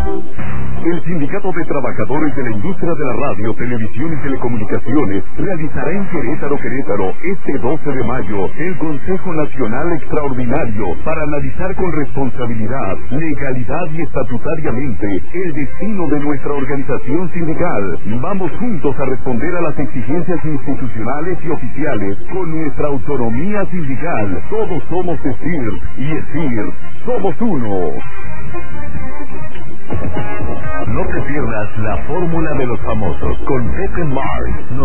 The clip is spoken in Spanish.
El Sindicato de Trabajadores de la Industria de la Radio, Televisión y Telecomunicaciones realizará en Querétaro, este 12 de mayo, el Consejo Nacional Extraordinario para analizar con responsabilidad, legalidad y estatutariamente el destino de nuestra organización sindical. Vamos juntos a responder a las exigencias institucionales y oficiales con nuestra autonomía sindical. Todos somos ESIR y ESIR somos uno. No te pierdas la fórmula de los famosos con Pepe Mars.